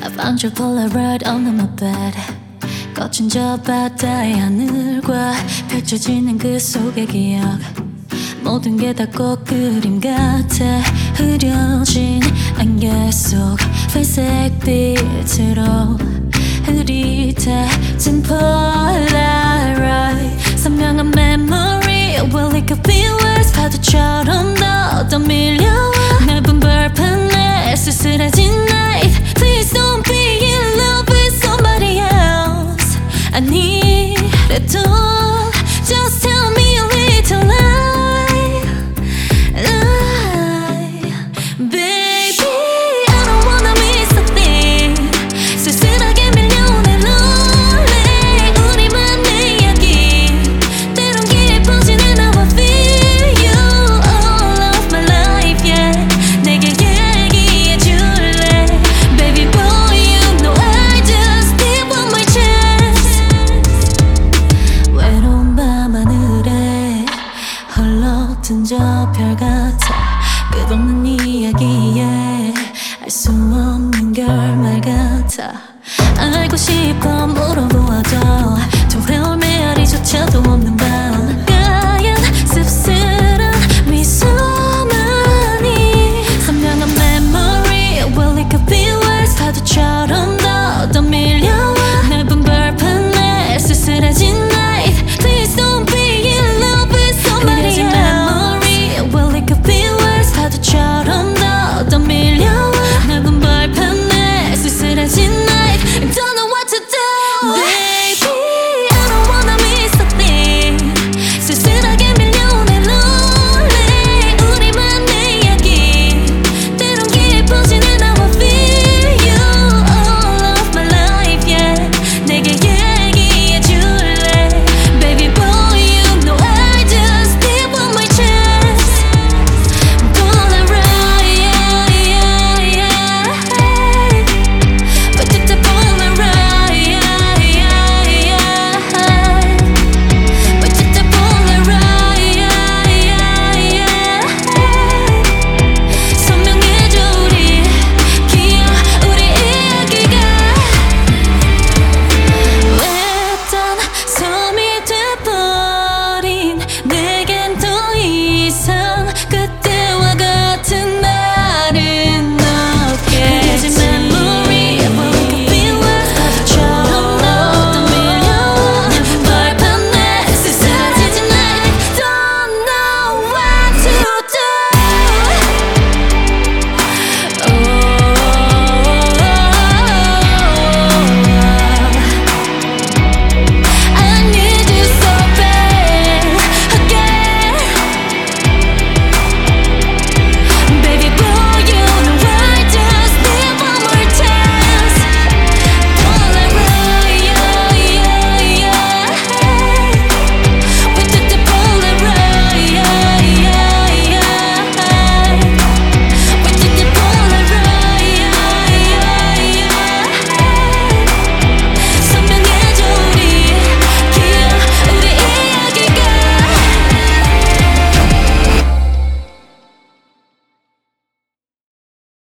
I found your Polaroid under my bed. 거친 저 바다의 하늘과 펼쳐지는 그 속의 기억. 모든 게 다 꼭 그림 같아. 흐려진 안개 속 회색 빛으로 흐릿해진 Polaroid. 선명한 memory. Well, it could be worse. 파도처럼 더 떠밀려와 넓은 벌판에 쓸쓸해진 night. Please don't be in love with somebody else. 아니래도 just tell me a little lie, lie. Baby, I don't wanna miss a thing. 쓸쓸하게 밀려오는 lonely 우리만의 이야기. 때론 깊어지는 how I feel you all of my life, yeah. 내게 얘기해줄래. Baby boy, you know I just need one more chance. 외로운 밤하늘에 헐렁든 저 별 같아. 끝없는 이야기에 알 수 없는 결말 같아. 알고 싶어 물어보아도 더 헤올 메아리조차도 없는 밤.